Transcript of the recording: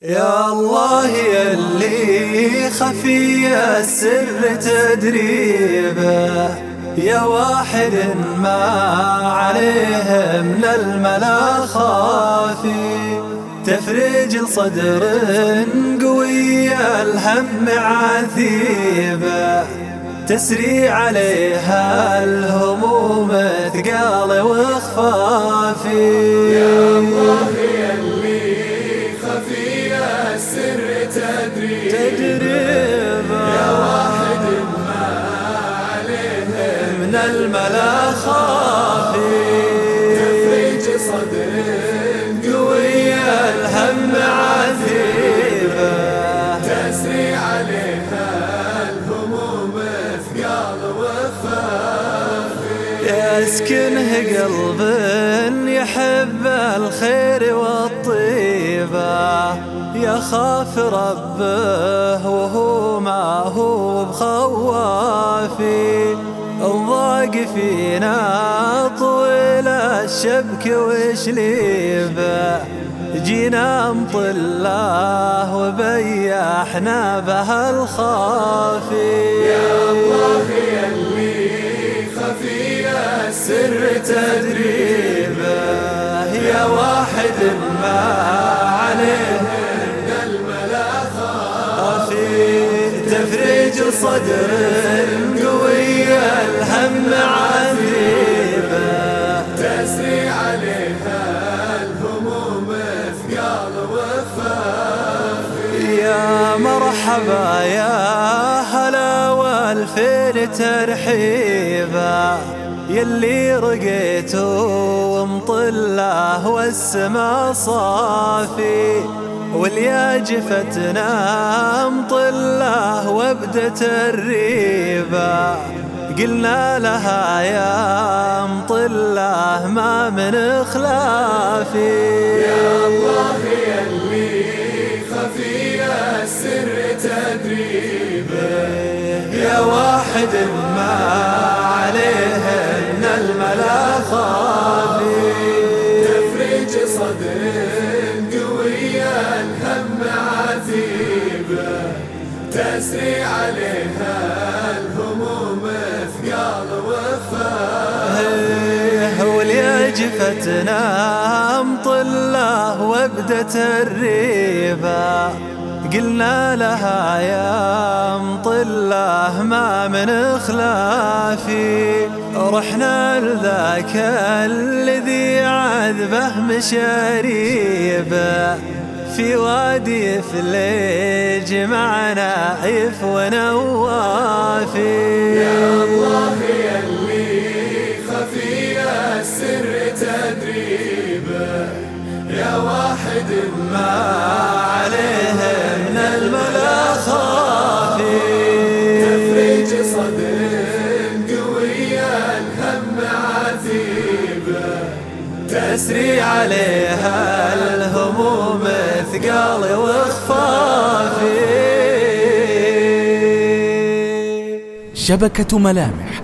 يا الله يلي خفي السر تدريبه، يا واحد ما عليه من الملا خافي، تفرج الصدر قوي الهم عثيبه، تسري عليها الهموم ثقال وخفافي. يا الله يلي خفي السر تدريبه، يا واحد ما عليه من الملا خافي، تفرج صدر قوي الهم عثيبه، تسري عليها الهموم ثقال وخفافي. يسكنه قلب يحب الخير والطيبة، يخاف ربه وهو ما هو بخوافي، الضاق فينا طويل الشبك وشليبه، جينا مطله وبيحنا به الخافي. يا الله يلي خفي السر تدريبه، يا واحد ما عليه من الملا خافي، تفرج صدر قوي الهم عذيبه، تسري عليها الهموم ثقال وخفافي. يا مرحبا يا هلا والفين ترحيبا، يلي رقيتوا ومطله والسما صافي، واليا جفتنا مطله وابدت الريبة، قلنا لها يا مطله ما من خلافي. يا الله يلي خفي السر تدريبه، يا واحد ما عليه من الملا خافي، تفرج صدر قوي الهم عثيبه، تسري عليها الهموم ثقال وخفافي. واليا جفتنا مطله وابدت الريبة، قلنا لها يا مطله ما من خلافي، رحنا لذاك الذي عذبه مشاريبه، في وادي فليج معنا عيف ونوافي. يا الله يلي خفي السر تدريبه، يا واحد ما عليه من الملا خافي، تفرج صدر قوي الهم عثيبه، تسري عليها الهموم ثقال وخفافي. شبكة ملامح